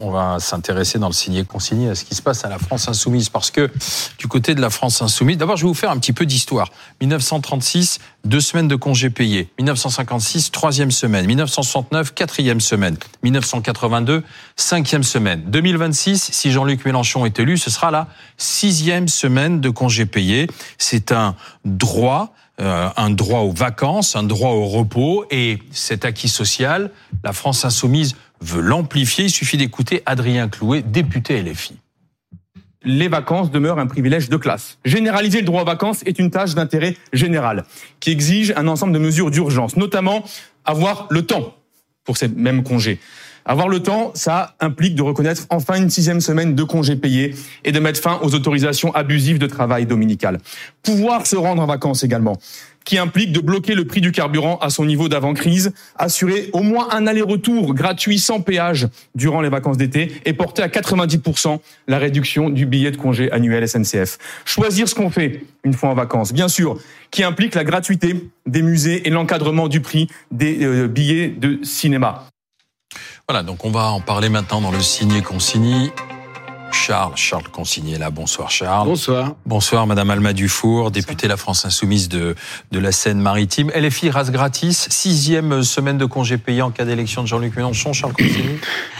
on va s'intéresser dans le signé-consigné à ce qui se passe à la France insoumise. Parce que du côté de la France insoumise, d'abord, je vais vous faire un petit peu d'histoire. 1936, 2 semaines de congés payés. 1956, 3e semaine. 1969, 4e semaine. 1982, 5e semaine. 2026, si Jean-Luc Mélenchon est élu, ce sera la 6e semaine de congés payés. C'est un droit aux vacances, un droit au repos, et cet acquis social, la France insoumise veut l'amplifier. Il suffit d'écouter Adrien Clouet, député LFI. Les vacances demeurent un privilège de classe. Généraliser le droit aux vacances est une tâche d'intérêt général qui exige un ensemble de mesures d'urgence, notamment avoir le temps pour ces mêmes congés. Avoir le temps, ça implique de reconnaître enfin une 6e semaine de congés payés et de mettre fin aux autorisations abusives de travail dominical. Pouvoir se rendre en vacances également, qui implique de bloquer le prix du carburant à son niveau d'avant-crise, assurer au moins un aller-retour gratuit sans péage durant les vacances d'été et porter à 90% la réduction du billet de congé annuel SNCF. Choisir ce qu'on fait une fois en vacances, bien sûr, qui implique la gratuité des musées et l'encadrement du prix des billets de cinéma. Voilà, donc on va en parler maintenant dans le signé-consigné. Charles Consigné là. Bonsoir Charles. Bonsoir. Bonsoir Madame Alma Dufour, députée La France Insoumise de la Seine-Maritime. LFI rase gratis, 6e semaine de congés payés en cas d'élection de Jean-Luc Mélenchon. Charles Consigné.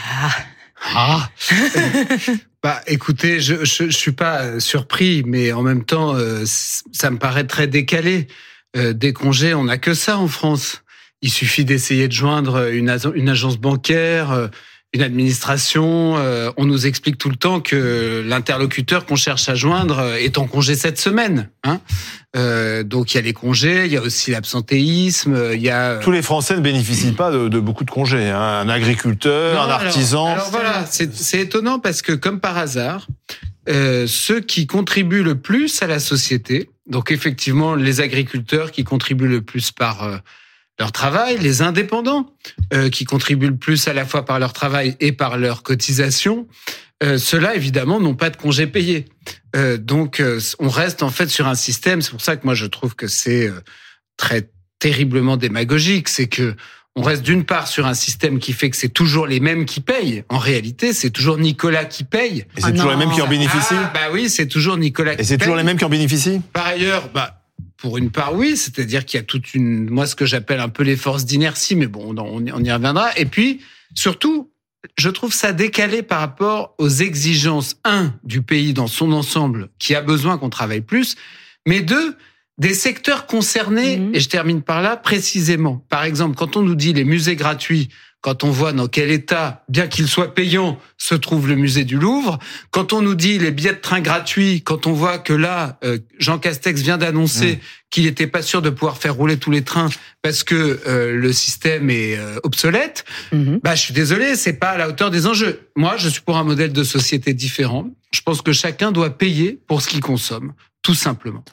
Écoutez, je suis pas surpris, mais en même temps, ça me paraît très décalé. Des congés, on n'a que ça en France. Il suffit d'essayer de joindre une agence bancaire, une administration. On nous explique tout le temps que l'interlocuteur qu'on cherche à joindre est en congé cette semaine. Donc il y a les congés, il y a aussi l'absentéisme, il y a... Tous les Français ne bénéficient pas de beaucoup de congés. Un agriculteur, un artisan... Alors voilà, c'est étonnant parce que comme par hasard, ceux qui contribuent le plus à la société, donc effectivement les agriculteurs qui contribuent le plus par... leur travail, les indépendants qui contribuent le plus à la fois par leur travail et par leur cotisation, ceux-là évidemment n'ont pas de congés payés. Donc on reste en fait sur un système, c'est pour ça que moi je trouve que c'est très terriblement démagogique, c'est que on reste d'une part sur un système qui fait que c'est toujours les mêmes qui payent. En réalité, c'est toujours Nicolas qui paye. Et c'est toujours les mêmes qui en bénéficient. Oui, c'est toujours Nicolas qui paye. Et c'est toujours les mêmes qui en bénéficient. Par ailleurs, pour une part, oui, c'est-à-dire qu'il y a moi, ce que j'appelle un peu les forces d'inertie, mais bon, on y reviendra. Et puis, surtout, je trouve ça décalé par rapport aux exigences, du pays dans son ensemble, qui a besoin qu'on travaille plus, mais des secteurs concernés, et je termine par là, précisément. Par exemple, quand on nous dit les musées gratuits, quand on voit dans quel état, bien qu'il soit payant, se trouve le musée du Louvre, quand on nous dit les billets de train gratuits, quand on voit que là, Jean Castex vient d'annoncer qu'il n'était pas sûr de pouvoir faire rouler tous les trains parce que le système est obsolète, je suis désolé, c'est pas à la hauteur des enjeux. Moi, je suis pour un modèle de société différent. Je pense que chacun doit payer pour ce qu'il consomme, tout simplement.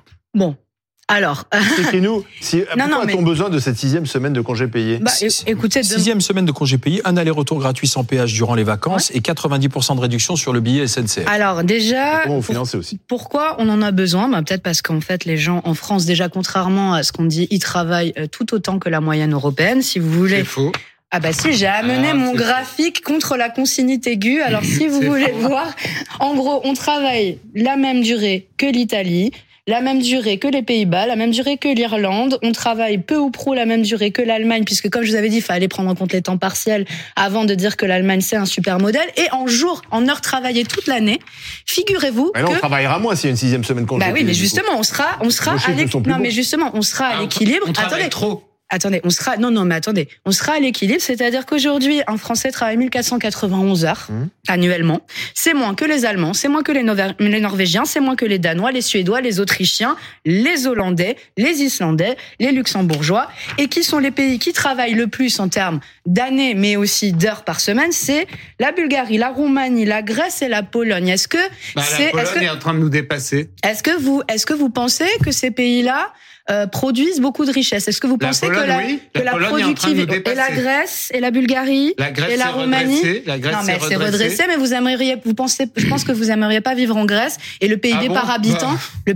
Alors, expliquez-nous, pourquoi a-t-on besoin de cette 6e semaine de congés payés? Écoutez, 6e semaine de congés payés, un aller-retour gratuit sans péage durant les vacances et 90% de réduction sur le billet SNCF. Alors déjà, comment vous financez aussi? Pourquoi on en a besoin? Peut-être parce qu'en fait, les gens en France, déjà contrairement à ce qu'on dit, ils travaillent tout autant que la moyenne européenne. Si vous voulez. C'est faux. Si, j'ai amené mon graphique contre la consignite aiguë. Alors si vous voulez voir, en gros, on travaille la même durée que l'Italie, la même durée que les Pays-Bas, la même durée que l'Irlande. On travaille peu ou prou la même durée que l'Allemagne, puisque comme je vous avais dit, il fallait prendre en compte les temps partiels avant de dire que l'Allemagne c'est un super modèle. Et en heures travaillées toute l'année, figurez-vous que... on travaillera moins s'il y a une 6e semaine de congé. Oui, mais justement, on sera à l'équilibre. Non, mais justement, on sera à l'équilibre. On travaille trop. Attendez, on sera à l'équilibre, c'est-à-dire qu'aujourd'hui, un Français travaille 1491 heures annuellement. C'est moins que les Allemands, c'est moins que les Norvégiens, c'est moins que les Danois, les Suédois, les Autrichiens, les Hollandais, les Islandais, les Luxembourgeois. Et qui sont les pays qui travaillent le plus en termes d'années, mais aussi d'heures par semaine? C'est la Bulgarie, la Roumanie, la Grèce et la Pologne. La Pologne est en train de nous dépasser. Est-ce que vous pensez que ces pays-là produisent beaucoup de richesses. Est-ce que vous pensez que la productivité et la Grèce et la Bulgarie et la Roumanie, non mais c'est redressé, mais je pense que vous aimeriez pas vivre en Grèce et le PIB par habitant, il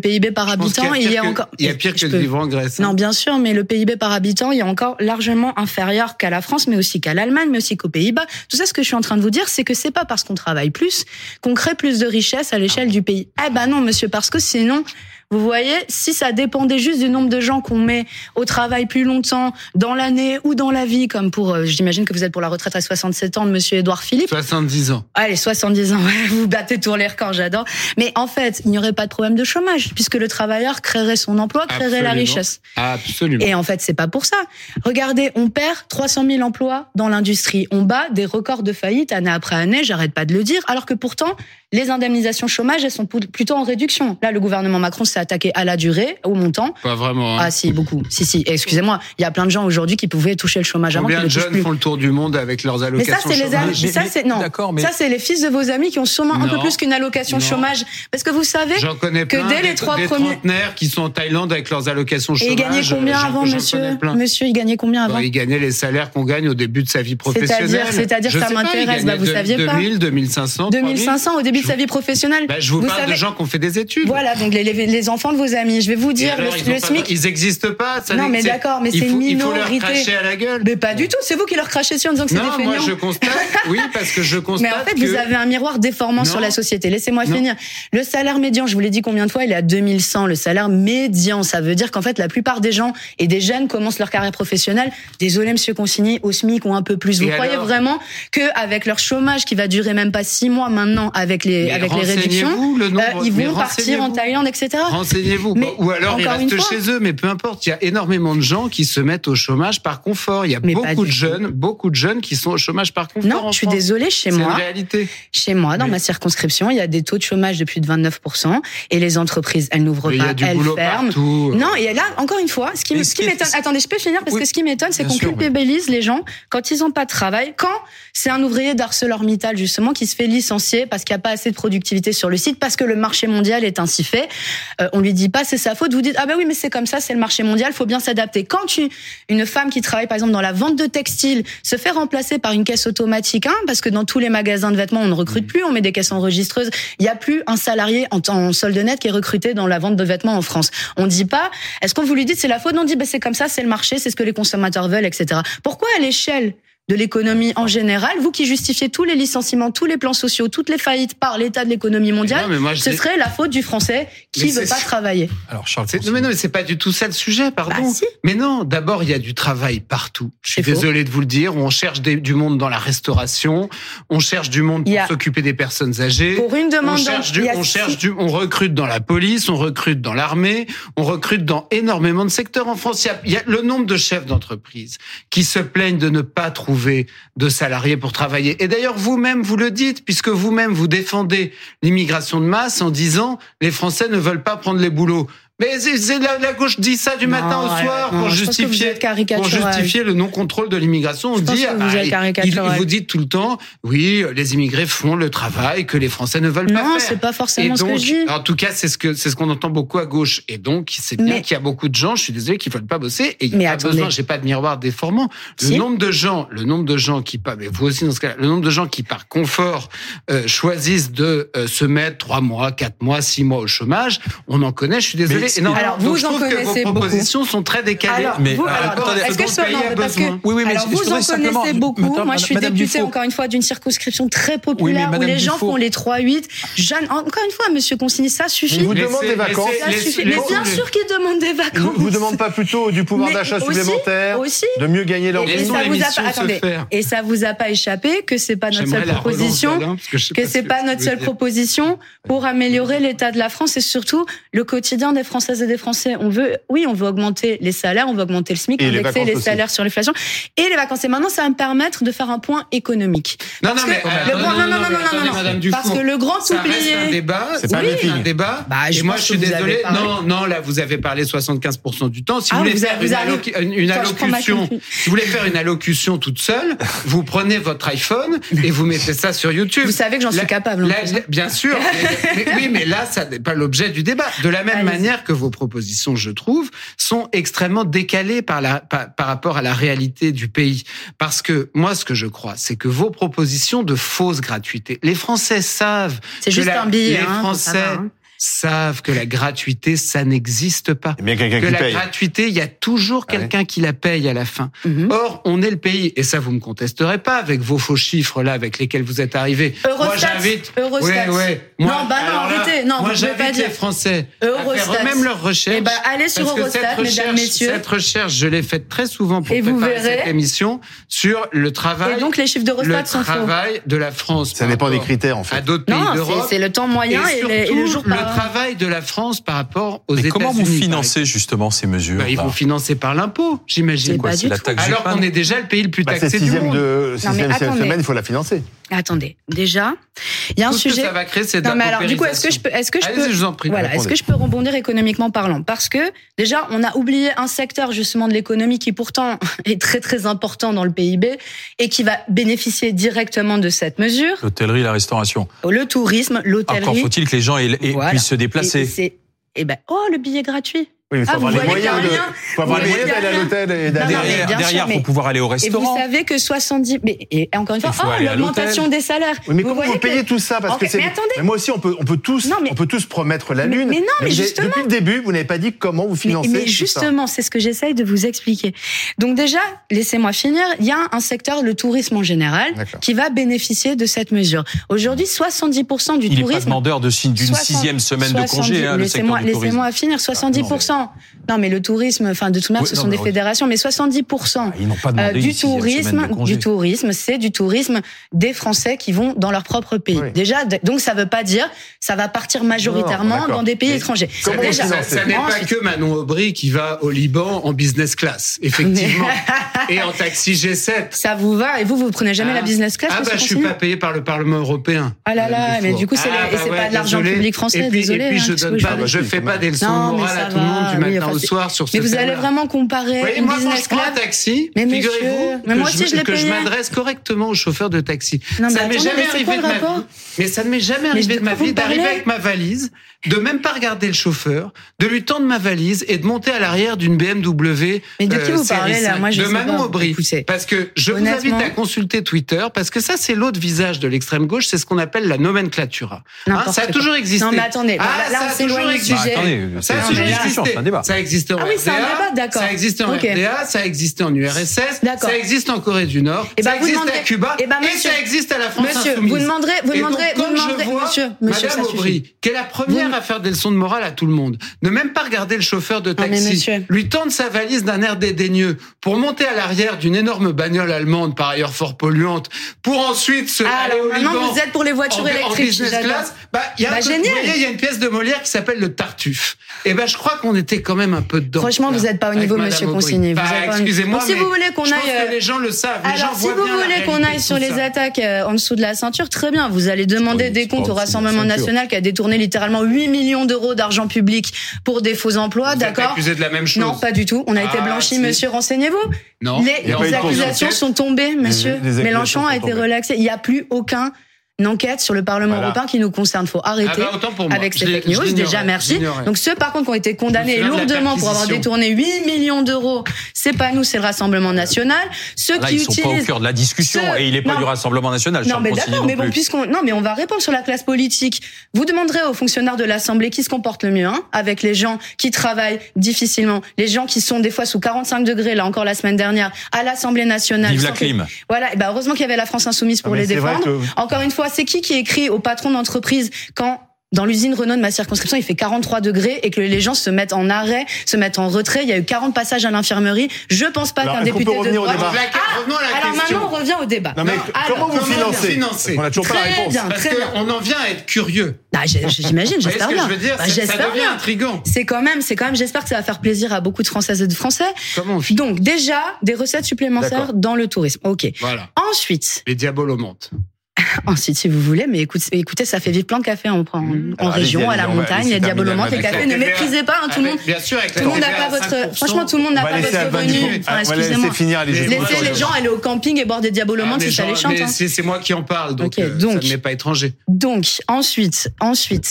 est encore. Il y a pire que de vivre en Grèce. Non, bien sûr, mais le PIB par habitant, il est encore largement inférieur qu'à la France, mais aussi qu'à l'Allemagne, mais aussi qu'aux Pays-Bas. Tout ça, ce que je suis en train de vous dire, c'est que c'est pas parce qu'on travaille plus qu'on crée plus de richesses à l'échelle du pays. Eh ben non, monsieur, parce que sinon, vous voyez, si ça dépendait juste du nombre de gens qu'on met au travail plus longtemps dans l'année ou dans la vie, comme pour, j'imagine que vous êtes pour la retraite à 67 ans de monsieur Édouard Philippe. 70 ans. Allez, 70 ans, ouais, vous battez tous les records, j'adore. Mais en fait, il n'y aurait pas de problème de chômage, puisque le travailleur créerait son emploi, créerait la richesse. Absolument. Et en fait, c'est pas pour ça. Regardez, on perd 300 000 emplois dans l'industrie. On bat des records de faillite année après année, j'arrête pas de le dire, alors que pourtant, les indemnisations chômage, elles sont plutôt en réduction. Là, le gouvernement Macron s'est attaqué à la durée, au montant. Pas vraiment. Hein. Ah si, beaucoup. Si. Excusez-moi, il y a plein de gens aujourd'hui qui pouvaient toucher le chômage avant. Combien de jeunes font le tour du monde avec leurs allocations chômage? Ça, c'est les fils de vos amis qui ont sûrement un peu plus qu'une allocation chômage. Parce que vous savez j'en connais que plein, dès les trois premiers trentenaires qui sont en Thaïlande avec leurs allocations chômage. Et ils gagnaient combien avant, monsieur? Monsieur, ils gagnaient combien avant? Ils gagnaient les salaires qu'on gagne au début de sa vie professionnelle. C'est-à-dire, ça m'intéresse. Vous saviez pas? 2000, 2500. 2500 au début de sa vie professionnelle. Je vous parle de gens qui ont fait des études. Voilà, donc les enfants de vos amis. Je vais vous dire, le SMIC. Ils existent pas. Non, mais d'accord, mais c'est une minorité. Il faut leur cracher à la gueule. Mais pas du tout. C'est vous qui leur crachez dessus en disant que c'est des feignants. Non, moi je constate. Oui, parce que je constate. Mais en fait, vous avez un miroir déformant sur la société. Laissez-moi finir. Le salaire médian, je vous l'ai dit combien de fois, il est à 2100. Le salaire médian, ça veut dire qu'en fait, la plupart des gens et des jeunes commencent leur carrière professionnelle. Désolé, monsieur Consigny, au SMIC ou un peu plus. Vous croyez vraiment qu'avec leur chômage qui va durer même pas 6 mois maintenant avec les réductions, ils vont partir en Thaïlande, etc. Renseignez-vous. Ou alors ils restent chez eux, mais peu importe. Il y a énormément de gens qui se mettent au chômage par confort. Il y a beaucoup de jeunes qui sont au chômage par confort. Non, je suis désolée, chez moi. C'est une réalité. Chez moi, dans ma circonscription, il y a des taux de chômage de plus de 29%. Et les entreprises, elles n'ouvrent pas, elles ferment. Non, et là, encore une fois, ce qui m'étonne. Attendez, je peux finir parce que ce qui m'étonne, c'est qu'on culpabilise les gens quand ils n'ont pas de travail. Quand c'est un ouvrier d'ArcelorMittal, justement, qui se fait licencier parce qu'il n'y a pas assez de productivité sur le site, parce que le marché mondial est ainsi fait, on lui dit pas c'est sa faute. Vous dites ah ben oui, mais c'est comme ça, c'est le marché mondial, faut bien s'adapter. Quand une femme qui travaille par exemple dans la vente de textiles se fait remplacer par une caisse automatique, parce que dans tous les magasins de vêtements on ne recrute plus, on met des caisses enregistreuses, il n'y a plus un salarié en solde net qui est recruté dans la vente de vêtements en France. On dit pas, est-ce qu'on vous lui dit c'est la faute? On dit ben c'est comme ça, c'est le marché, c'est ce que les consommateurs veulent, etc. Pourquoi à l'échelle de l'économie en général, vous qui justifiez tous les licenciements, tous les plans sociaux, toutes les faillites par l'état de l'économie mondiale, ce serait la faute du Français qui veut pas travailler. Alors Charles, mais c'est pas du tout ça le sujet, pardon. Bah, si. Mais non, d'abord il y a du travail partout. Je suis désolé de vous le dire, on cherche du monde dans la restauration, on cherche du monde pour s'occuper des personnes âgées. Pour une demande on recrute dans la police, on recrute dans l'armée, on recrute dans énormément de secteurs en France. Il y a le nombre de chefs d'entreprise qui se plaignent de ne pas trouver de salariés pour travailler. Et d'ailleurs, vous-même, vous le dites, puisque vous-même, vous défendez l'immigration de masse en disant les Français ne veulent pas prendre les boulots. Mais la gauche dit ça du matin au soir pour justifier le non-contrôle de l'immigration. On dit, vous dites tout le temps, oui, les immigrés font le travail que les Français ne veulent pas faire. Non, c'est pas forcément ce que je dis. En tout cas, c'est ce qu'on entend beaucoup à gauche. Et donc, c'est bien qu'il y a beaucoup de gens, je suis désolé, qui veulent pas bosser. Et il n'y a pas besoin, j'ai pas de miroir déformant. Le nombre de gens qui pas, mais vous aussi dans ce cas-là, le nombre de gens qui par confort choisissent de se mettre 3 mois, 4 mois, 6 mois au chômage, on en connaît, je suis désolé. Alors, vous en connaissez beaucoup. Vos propositions sont très décalées. Est-ce que vous en connaissez beaucoup. Moi, je suis députée, encore une fois, d'une circonscription très populaire où les gens font les 3-8. Encore une fois, monsieur Consigny, ça suffit. Ils vous demandent des vacances. Mais bien sûr qu'ils demandent des vacances. Vous demandent pas plutôt du pouvoir d'achat supplémentaire, de mieux gagner leur vie. Et ça vous a pas échappé que c'est pas notre seule proposition, pour améliorer l'état de la France et surtout le quotidien des Françaises et des Français. On veut augmenter les salaires, on veut augmenter le SMIC, indexer les salaires sur l'inflation et les vacances. Et maintenant, ça va me permettre de faire un point économique. Non, parce que le grand oublié. C'est un débat. Et moi, je suis désolé. Non, là, vous avez parlé 75% du temps. Si vous voulez faire une allocution, si vous voulez faire une allocution toute seule, vous prenez votre iPhone et vous mettez ça sur YouTube. Vous savez que j'en suis capable. Bien sûr. Mais là, ça n'est pas l'objet du débat. De la même manière que vos propositions, je trouve, sont extrêmement décalées par rapport à la réalité du pays. Parce que moi, ce que je crois, c'est que vos propositions de fausse gratuité, les Français savent C'est juste un billet, les Français savent que la gratuité, ça n'existe pas. Bien quelqu'un Que qui la paye. gratuité, il y a toujours quelqu'un qui la paye à la fin. Or, on est le pays, et ça vous me contesterez pas avec vos faux chiffres là avec lesquels vous êtes arrivés. Eurostat. Moi, non, bah non, arrêtez. Non, moi, vous pouvez pas j'invite dire. les Français à Eurostat. faire même leurs recherches. Eh ben, allez sur parce que Eurostat, mesdames, messieurs. Cette recherche, je l'ai faite très souvent pour Et vous préparer verrez. cette émission sur le travail. Et donc, les chiffres d'Eurostat sont faux. Le travail de la France. Ça dépend des critères, en fait. À d'autres pays Non, d'Europe. c'est le temps moyen et le jour par le travail de la France par rapport aux Mais États-Unis. comment vous financez justement ces mesures? Ils vont financer par l'impôt, j'imagine. C'est pas du la tout. taxe Alors GEPAN. qu'on est déjà le pays le plus C'est taxé du sixième monde. attendez. semaine, il faut la financer. Attendez, déjà, il y a un Tout ce que sujet. ça va créer, c'est de Non, la mais alors, du coup, est-ce que je peux, Allez-y, je vous en prie. voilà, Répondez. est-ce que je peux rebondir économiquement parlant? Parce que, déjà, on a oublié un secteur, justement, de l'économie qui, pourtant, est très, très important dans le PIB et qui va bénéficier directement de cette mesure. L'hôtellerie, la restauration. Le tourisme, l'hôtellerie. Encore faut-il que les gens Voilà. puissent se déplacer. Et ben, le billet gratuit. Oui, mais il faut avoir vous les voyez moyens qu'il y a rien. faut avoir les Vous moyens voyez d'aller à rien. l'hôtel et Non, d'aller. non, mais bien Derrière, sûr, il faut pouvoir aller au Et vous restaurant. savez que 70, et encore une fois, Il faut aller à l'augmentation l'hôtel. des salaires. Oui, mais Vous comment voyez vous que- payez tout ça? Parce que Mais attendez. Mais moi aussi, on peut tous promettre la Mais- lune. mais non, mais vous avez- justement. Depuis le début, vous n'avez pas dit comment vous financez. Mais tout ça. justement, c'est ce que j'essaye de vous expliquer. Donc déjà, laissez-moi finir, il y a un secteur, le tourisme en général, D'accord. qui va bénéficier de cette mesure. Aujourd'hui, 70% du Il n'est pas tourisme... demandeur d'une 60, sixième semaine de congé, hein, le secteur du tourisme. Laissez-moi finir, 70%. Non, mais le tourisme, enfin, de toute manière, Oui, ce non, sont mais des fédérations, mais 70% Ils n'ont pas demandé une du sixième semaine de congé. tourisme, c'est du tourisme des Français qui vont dans leur propre pays. Oui. Déjà, donc ça veut pas dire, ça va partir majoritairement d'accord. dans des pays Mais étrangers. comment vous Déjà, financez Ça n'est pas ensuite- que Manon Aubry qui va au Liban en business class, effectivement, et en taxi G7. Ça vous va et vous prenez jamais la business class? Ah monsieur bah je suis Consigny pas payé par le Parlement européen. Ah là là, Madame mais Dufour. du coup, c'est pas de l'argent désolé. public français, et puis, désolé, Et puis hein, je qu'est-ce donne que pas, je je fais fais pas des leçons Non, mais morales ça à tout le monde du va, matin oui, au soir sur ce Mais vous allez thème-là. vraiment comparer Oui, une moi, quand business je prends un class? taxi, Mais figurez-vous monsieur, mais moi aussi, je l'ai que je payé. m'adresse correctement aux chauffeurs de taxi. Non, mais Ça m'est attendez, jamais mais c'est arrivé quoi de le ma rapport vie. Mais ça ne m'est jamais Mais arrivé de de ma quoi vous vie d'arriver parlez avec ma valise, de même pas regarder le chauffeur, de lui tendre ma valise et de monter à l'arrière d'une BMW. Mais de qui vous série parlez, là? 5, Moi, je de sais Manon pas. Aubry. Écoutez, Parce que je vous honnêtement- invite à consulter Twitter, parce que ça, c'est l'autre visage de l'extrême gauche, c'est ce qu'on appelle la nomenclatura. N'importe ça a quoi. toujours existé. Non, mais attendez, Ah, là, ça on a s'éloigne toujours du existé. sujet. Attendez, Ça a c'est toujours une discussion, existé. c'est un débat. Ça existe en Ah oui, c'est un RDA, débat, d'accord. Ça existe en Ok. RDA, ça existe en URSS, D'accord. ça existe en Corée du Nord, Eh ben, ça vous existe demanderez- à Cuba, eh ben, et monsieur- ça existe à la France Monsieur, insoumise. vous demanderez, Et donc, quand je vois monsieur, Madame ça suffit. Aubry, qui est la première Vous- à faire des leçons de morale à tout le monde, ne même pas regarder le chauffeur de mais taxi, monsieur. lui tendre sa valise d'un air dédaigneux pour monter à l'arrière d'une énorme bagnole allemande, par ailleurs fort polluante, pour ensuite se Ah, aller alors au maintenant, Liban vous êtes pour les voitures en électriques. business J'adore. class. Il y a un truc, génial. vous voyez, il y a une pièce de Molière qui s'appelle le Tartuffe. Et je crois qu'on était quand même un peu dedans. Franchement, là, vous n'êtes pas au avec niveau, Madame monsieur Aubry. Consigny. Vous êtes pas au niveau. Excusez-moi, Donc, si mais vous voulez qu'on je pense aille, que les gens le savent. Les gens Alors, si voient vous bien la voulez qu'on réalité aille de sur tout les ça. attaques en dessous de la ceinture, très bien. Vous allez demander Oui, des c'est comptes pas au en dessous de la Rassemblement ceinture. national qui a détourné littéralement 8 millions d'euros d'argent public pour des faux emplois, Vous êtes d'accord? accusé de la même chose. Non, pas du tout. On a été Ah, blanchis, si. monsieur, renseignez-vous. Non. Il y a pas eu Les de accusations enquête. sont tombées, monsieur. Les accusations Mélenchon sont a été tombées. relaxé. Il n'y a plus aucun enquête sur le Parlement Voilà. européen qui nous concerne. Faut arrêter Ah bah, autant pour moi. avec Je ces l'ai- fake news. je l'ignorais, Déjà, merci. j'ignorais. Donc ceux, par contre, qui ont été condamnés Je me souviens de la lourdement pour avoir perquisition. détourné 8 millions d'euros, c'est pas nous, c'est le Rassemblement national. Ceux Là, qui ils sont pas au utilisent cœur de la discussion Ce- et il n'est pas non. du Rassemblement national. non, Charles mais Consigny d'accord, mais non bon, plus. non, mais on va répondre sur la classe politique. Vous demanderez aux fonctionnaires de l'Assemblée qui se comportent le mieux, hein, avec les gens qui travaillent difficilement, les gens qui sont des fois sous 45 degrés, là encore la semaine dernière, à l'Assemblée nationale. Vive la Sans que- clim. Voilà, et ben heureusement qu'il y avait la France Insoumise pour Ah, mais les c'est vrai défendre. que- Encore une fois, c'est qui écrit au patron d'entreprise quand dans l'usine Renault de ma circonscription, il fait 43 degrés et que les gens se mettent en arrêt, se mettent en retrait. Il y a eu 40 passages à l'infirmerie. Je pense pas Alors, qu'un est-ce qu'on député peut revenir de au droite... débat Revenons à la Alors question. maintenant, on revient au débat. Non, mais comment vous financez financer On n'a toujours pas la Très réponse. bien. Parce Très bien. qu'on en vient à être curieux. Ah, j'imagine, Vous voyez j'espère ce que bien. je veux dire Bah, Ça j'espère devient bien. intriguant. C'est quand même, j'espère que ça va faire plaisir à beaucoup de Françaises et de Français. Comment on fait Donc, déjà, des recettes supplémentaires D'accord. dans le tourisme. OK. Voilà. Ensuite, Les diabolos montent. si vous voulez, mais écoutez, ça fait vivre plein de café en Alors, région, à allez-y, la on va montagne, laisser les diabolomantes, les terminer cafés. avec Ne la méprisez pas, hein, tout le monde. Bien sûr, avec Tout le monde n'a pas votre, franchement, tout le monde n'a On va pas laisser votre Alban revenu. Dufour. Enfin, On va excusez-moi. laisser finir les Laissez les gens aller au camping et boire des diabolomantes si ça les chante. Hein. C'est moi qui en parle, donc, Ok, donc. ça ne m'est pas étranger. Donc, ensuite,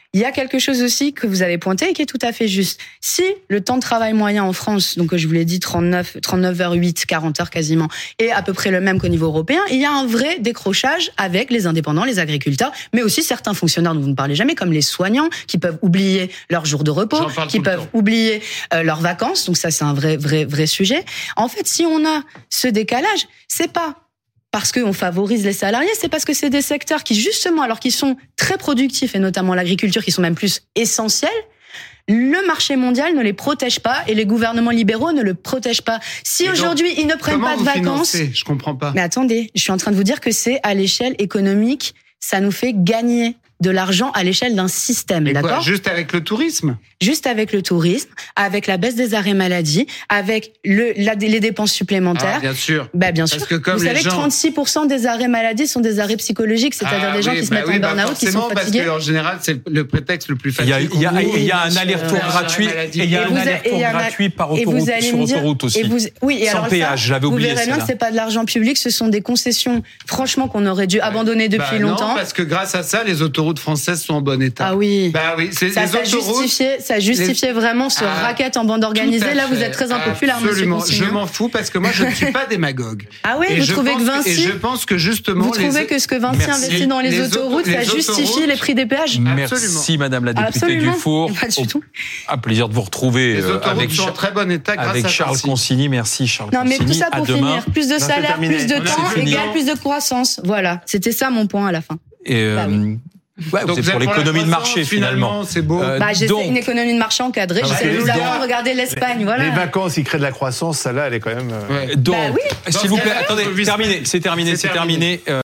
il y a quelque chose aussi que vous avez pointé et qui est tout à fait juste. Si le temps de travail moyen en France, donc je vous l'ai dit 39h08, 40 heures quasiment, est à peu près le même qu'au niveau européen, il y a un vrai décrochage avec les indépendants, les agriculteurs, mais aussi certains fonctionnaires dont vous ne parlez jamais, comme les soignants, qui peuvent oublier leurs jours de repos, qui peuvent oublier leurs vacances. Donc ça, c'est un vrai sujet. En fait, si on a ce décalage, c'est pas parce qu'on favorise les salariés, c'est parce que c'est des secteurs qui, justement, alors qu'ils sont très productifs, et notamment l'agriculture, qui sont même plus essentiels, le marché mondial ne les protège pas et les gouvernements libéraux ne le protègent pas. Si et aujourd'hui, ils ne prennent pas de vacances... Je comprends pas. Mais attendez, je suis en train de vous dire que c'est à l'échelle économique, ça nous fait gagner de l'argent à l'échelle d'un système, et d'accord ? Juste avec le tourisme ? Juste avec le tourisme, avec la baisse des arrêts maladie, avec les dépenses supplémentaires. Ah, bien sûr. Bah, bien sûr. Parce que comme vous savez que 36% des arrêts maladie sont des arrêts psychologiques, c'est-à-dire des gens qui se mettent en burn-out, qui sont fatigués. Parce qu'en général, c'est le prétexte le plus facile. Il y a un aller-retour gratuit, et il y a un aller-retour gratuit par autoroute, sur autoroute aussi. Oui, et sans péage, je l'avais oublié. Vous verrez bien que c'est pas de l'argent public, ce sont des concessions, franchement, qu'on aurait dû abandonner depuis longtemps. Non, parce que grâce à ça, les autoroutes françaises sont en bon état. Ah oui. Bah oui, c'est ça justifiait vraiment ce racket en bande organisée. Là, vous êtes très impopulaire, monsieur Consignon. Je m'en fous parce que moi, je ne suis pas démagogue. Ah oui, vous trouvez que Vinci... Et je pense que justement... Vous trouvez que ce que Vinci investit dans les autoroutes, ça justifie les prix des péages ? Merci, madame la députée Dufour. Pas du tout. Un plaisir de vous retrouver les autoroutes sont en très bon état grâce avec à Charles Consigny. Merci, Charles Consigny. Non, mais tout ça pour finir. Plus de salaire, plus de temps, égale plus de croissance. Voilà. C'était ça mon point à la fin. Ouais, donc c'est pour l'économie de marché finalement. C'est beau. J'essaie une économie de marché encadrée. J'essaie de vous avoir regardé l'Espagne. Voilà. Les vacances, ils créent de la croissance. Celle-là, elle est quand même. Donc, s'il vous plaît, attendez, terminé. C'est terminé.